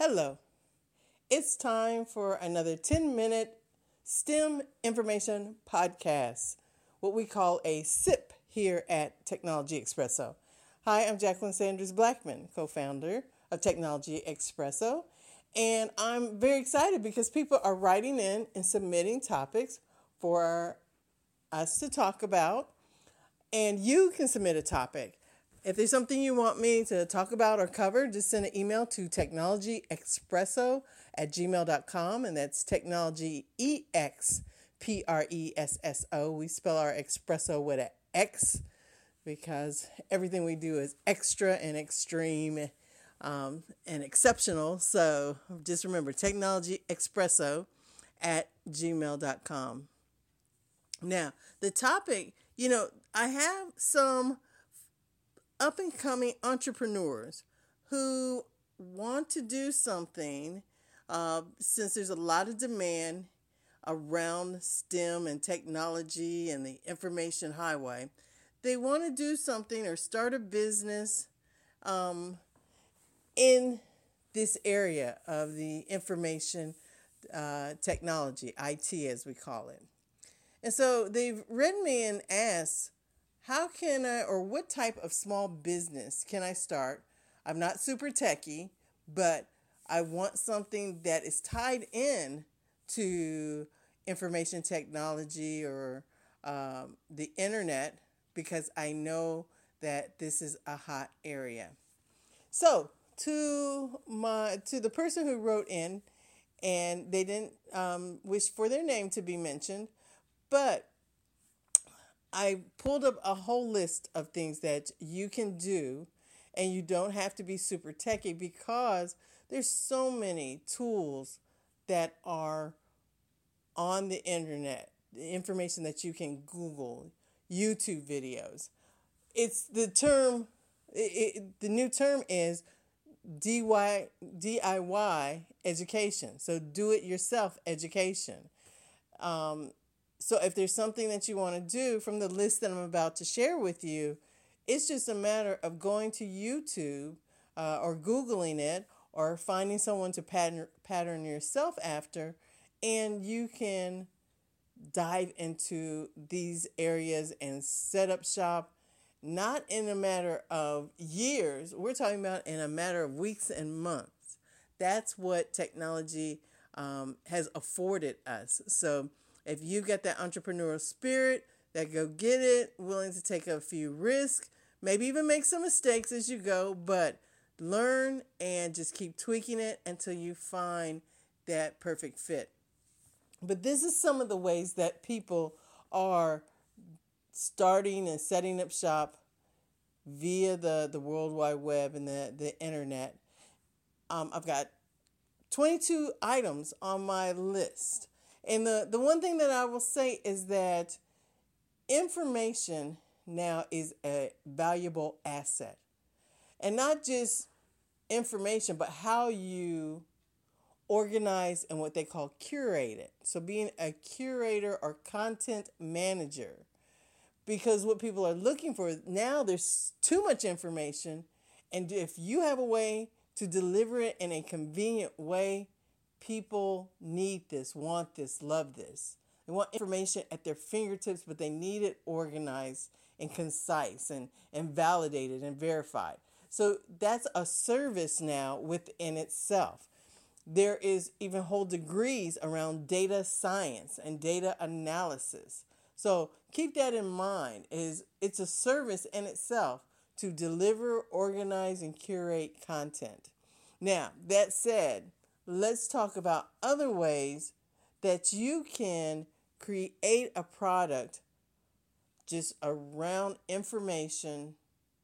Hello, it's time for another 10-minute STEM information podcast, what we call a SIP here at Technology Expresso. Hi, I'm Jacqueline Sanders Blackman, co founder of Technology Expresso, and I'm very excited because people are writing in and submitting topics for us to talk about, and you can submit a topic. If there's something you want me to talk about or cover, just send an email to technologyexpresso@gmail.com, and that's technology EXPRESSO. We spell our espresso with an X because everything we do is extra and extreme and exceptional. So just remember, technologyexpresso@gmail.com. Now, the topic, I have some up and coming entrepreneurs who want to do something since there's a lot of demand around STEM and technology and the information highway. They want to do something or start a business in this area of the information technology, IT as we call it. And so they've written me and asked, how can I, or what type of small business can I start? I'm not super techy, but I want something that is tied in to information technology or the internet because I know that this is a hot area. So to the person who wrote in, and they didn't wish for their name to be mentioned, but I pulled up a whole list of things that you can do, and you don't have to be super techy because there's so many tools that are on the internet, the information that you can Google, YouTube videos. It's the term, the new term is DIY education, so do it yourself education. So if there's something that you want to do from the list that I'm about to share with you, it's just a matter of going to YouTube or Googling it or finding someone to pattern yourself after, and you can dive into these areas and set up shop, not in a matter of years. We're talking about in a matter of weeks and months. That's what technology has afforded us. So if you've got that entrepreneurial spirit, that go get it, willing to take a few risks, maybe even make some mistakes as you go, but learn and just keep tweaking it until you find that perfect fit. But this is some of the ways that people are starting and setting up shop via the World Wide Web and the internet. I've got 22 items on my list. And the one thing that I will say is that information now is a valuable asset. And not just information, but how you organize and what they call curate it. So being a curator or content manager. Because what people are looking for now, there's too much information. And if you have a way to deliver it in a convenient way, people need this, want this, love this. They want information at their fingertips, but they need it organized and concise and validated and verified. So that's a service now within itself. There is even whole degrees around data science and data analysis. So keep that in mind. It's a service in itself to deliver, organize, and curate content. Now, that said, let's talk about other ways that you can create a product just around information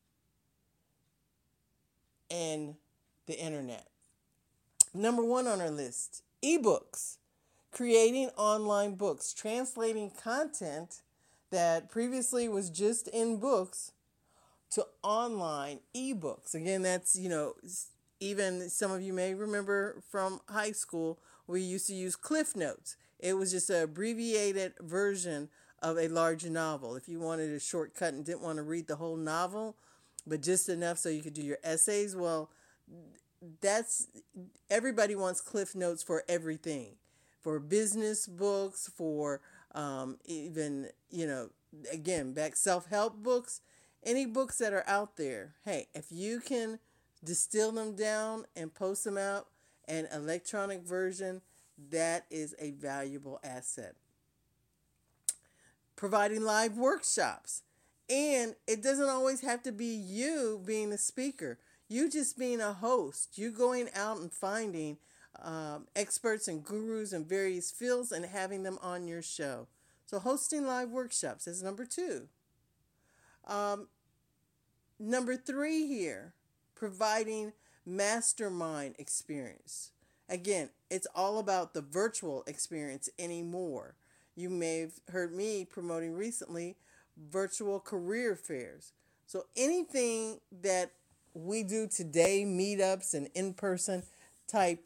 and the internet. Number one on our list, ebooks. Creating online books, translating content that previously was just in books to online ebooks. Again, that's, even some of you may remember from high school, we used to use Cliff Notes. It was just an abbreviated version of a large novel. If you wanted a shortcut and didn't want to read the whole novel, but just enough so you could do your essays, well, that's everybody wants cliff notes for everything, for business books, for even, again, back self-help books, any books that are out there. Hey, if you can distill them down and post them out an electronic version, that is a valuable asset. Providing live workshops. And it doesn't always have to be you being the speaker. You just being a host. You going out and finding experts and gurus in various fields and having them on your show. So hosting live workshops is number 2. Number 3 here, providing mastermind experience. Again, it's all about the virtual experience anymore. You may have heard me promoting recently virtual career fairs. So anything that we do today, meetups and in-person type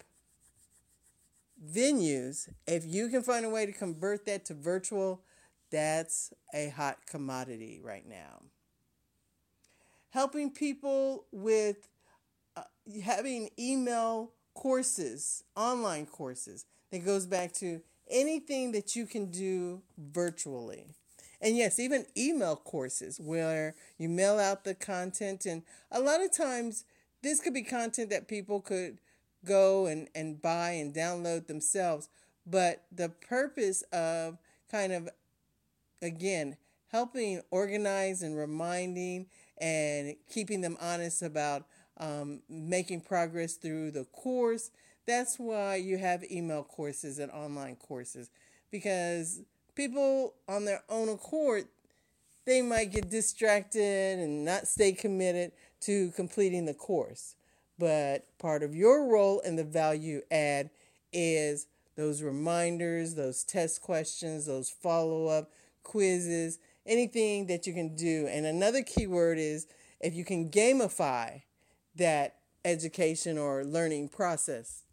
venues, if you can find a way to convert that to virtual, that's a hot commodity right now. Helping people with having email courses, online courses, that goes back to anything that you can do virtually. And yes, even email courses where you mail out the content. And a lot of times this could be content that people could go and buy and download themselves. But the purpose of kind of, again, helping organize and reminding and keeping them honest about making progress through the course. That's why you have email courses and online courses, because people on their own accord, they might get distracted and not stay committed to completing the course. But part of your role in the value add is those reminders, those test questions, those follow-up quizzes, anything that you can do. And another key word is if you can gamify that education or learning process.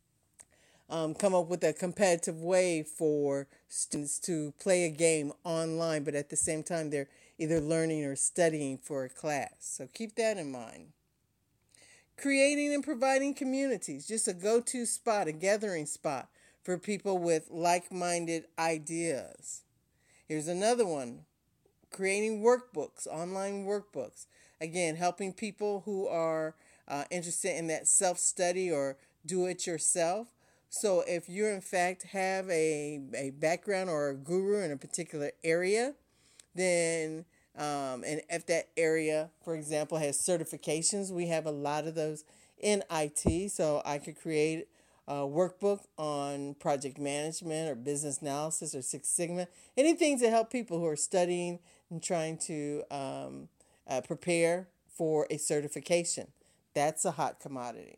Come up with a competitive way for students to play a game online, but at the same time, they're either learning or studying for a class. So keep that in mind. Creating and providing communities, just a go-to spot, a gathering spot for people with like-minded ideas. Here's another one, creating workbooks, online workbooks. Again, helping people who are interested in that self-study or do-it-yourself. So if you, in fact, have a background or a guru in a particular area, then, and if that area, for example, has certifications, we have a lot of those in IT. So I could create a workbook on project management or business analysis or Six Sigma, anything to help people who are studying and trying to prepare for a certification. That's a hot commodity.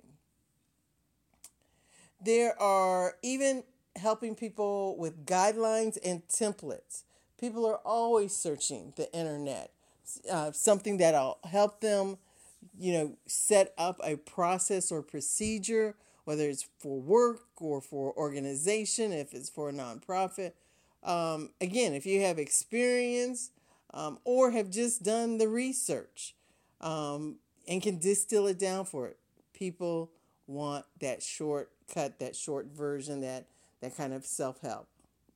There are even helping people with guidelines and templates. People are always searching the internet, something that'll help them, set up a process or procedure, whether it's for work or for organization, if it's for a nonprofit. Again, if you have experience or have just done the research and can distill it down for it, people want that shortcut, that short version, that kind of self-help.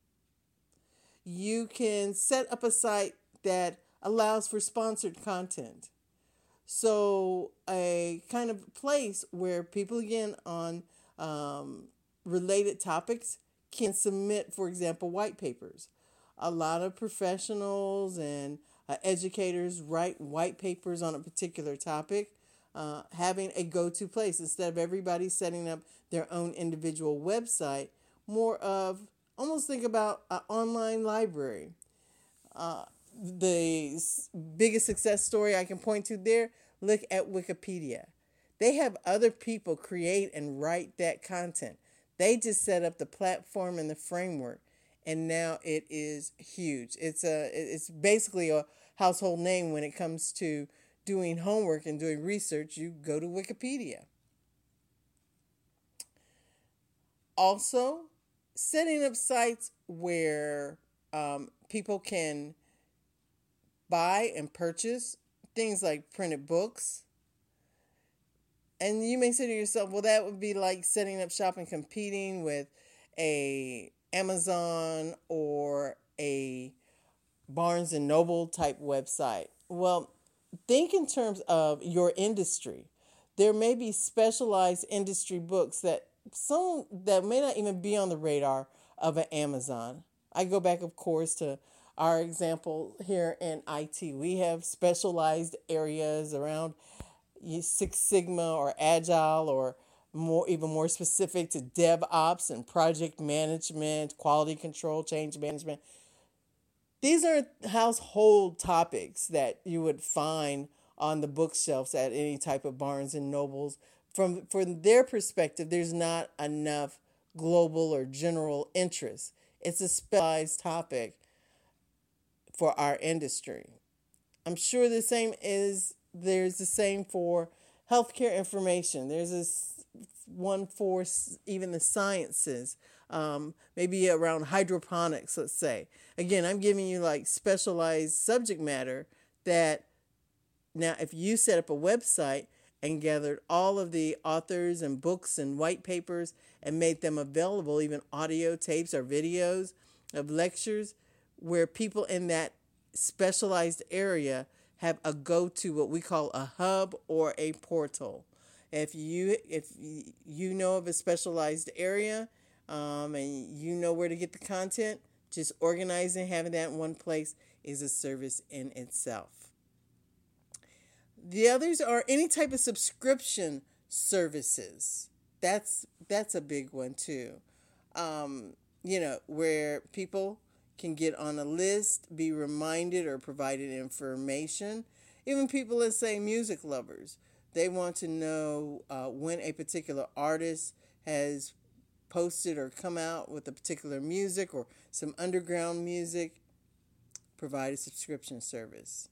You can set up a site that allows for sponsored content. So a kind of place where people, again, on related topics can submit, for example, white papers. A lot of professionals and educators write white papers on a particular topic. Having a go-to place instead of everybody setting up their own individual website, more of almost think about an online library. The biggest success story I can point to there, look at Wikipedia. They have other people create and write that content. They just set up the platform and the framework, and now it is huge. It's basically a household name when it comes to doing homework and doing research. You go to Wikipedia. Also, setting up sites where people can buy and purchase things like printed books, And you may say to yourself, well, that would be like setting up shop and competing with a Amazon or a Barnes and Noble type website. Well, think in terms of your industry. There may be specialized industry books that some that may not even be on the radar of an Amazon. I go back, of course, to our example here in IT. We have specialized areas around Six Sigma or Agile, or even more specific to DevOps and project management, quality control, change management. These are household topics that you would find on the bookshelves at any type of Barnes and Nobles. From their perspective, there's not enough global or general interest. It's a specialized topic for our industry. I'm sure there's the same for healthcare information. There's this one for even the sciences, maybe around hydroponics, let's say. Again, I'm giving you like specialized subject matter that now if you set up a website and gathered all of the authors and books and white papers and made them available, even audio tapes or videos of lectures, where people in that specialized area have a go-to, what we call a hub or a portal. If you know of a specialized area, and you know where to get the content, just organizing, having that in one place is a service in itself. The others are any type of subscription services. That's a big one too. Where people can get on a list, be reminded or provided information. Even people, let's say music lovers, they want to know when a particular artist has posted or come out with a particular music or some underground music. Provide a subscription service.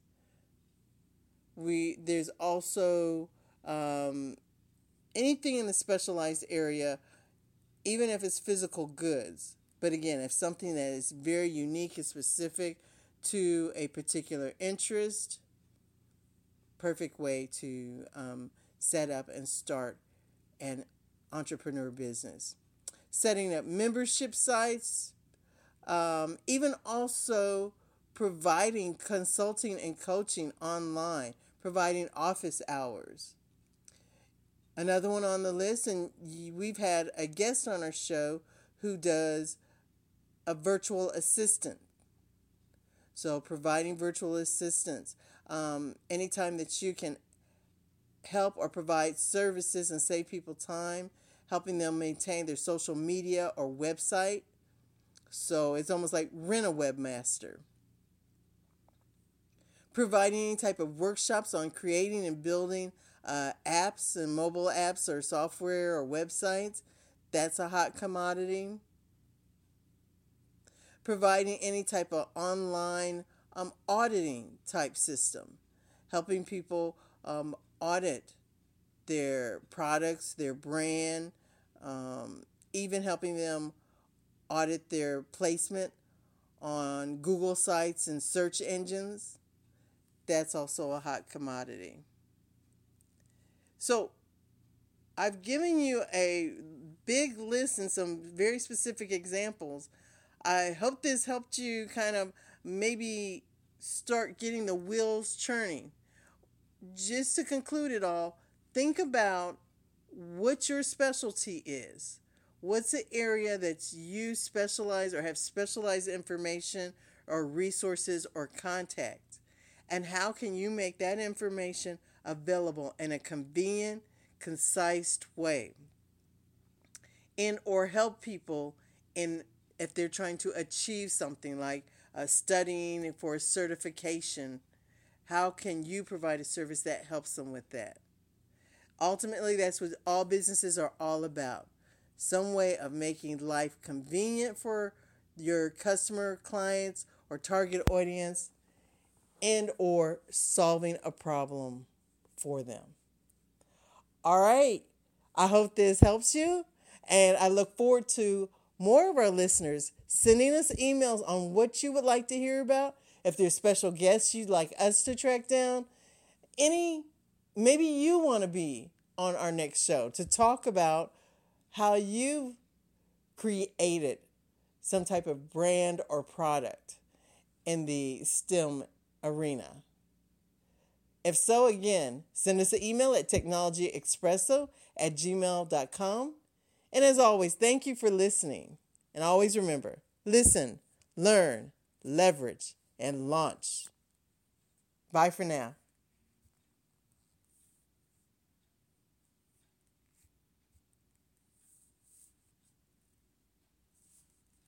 There's also anything in the specialized area, even if it's physical goods. But again, if something that is very unique and specific to a particular interest, perfect way to set up and start an entrepreneur business. Setting up membership sites, even also providing consulting and coaching online, providing office hours. Another one on the list, and we've had a guest on our show who does a virtual assistant. So providing virtual assistance. Anytime that you can help or provide services and save people time, helping them maintain their social media or website. So it's almost like rent a webmaster. Providing any type of workshops on creating and building apps and mobile apps or software or websites. That's a hot commodity. Providing any type of online auditing type system, helping people audit their products, their brand, even helping them audit their placement on Google sites and search engines. That's also a hot commodity. So I've given you a big list and some very specific examples. I hope this helped you kind of maybe start getting the wheels churning. Just to conclude it all, think about what your specialty is. What's the area that you specialize or have specialized information or resources or contacts? And how can you make that information available in a convenient, concise way? Or help people if they're trying to achieve something like studying for a certification. How can you provide a service that helps them with that? Ultimately, that's what all businesses are all about. Some way of making life convenient for your customer, clients, or target audience, and or solving a problem for them. All right. I hope this helps you, and I look forward to more of our listeners sending us emails on what you would like to hear about. If there's special guests you'd like us to track down, maybe you want to be on our next show to talk about how you created some type of brand or product in the STEM arena. If so, again, send us an email at technologyexpresso@gmail.com. And as always, thank you for listening. And always remember, listen, learn, leverage, and launch. Bye for now.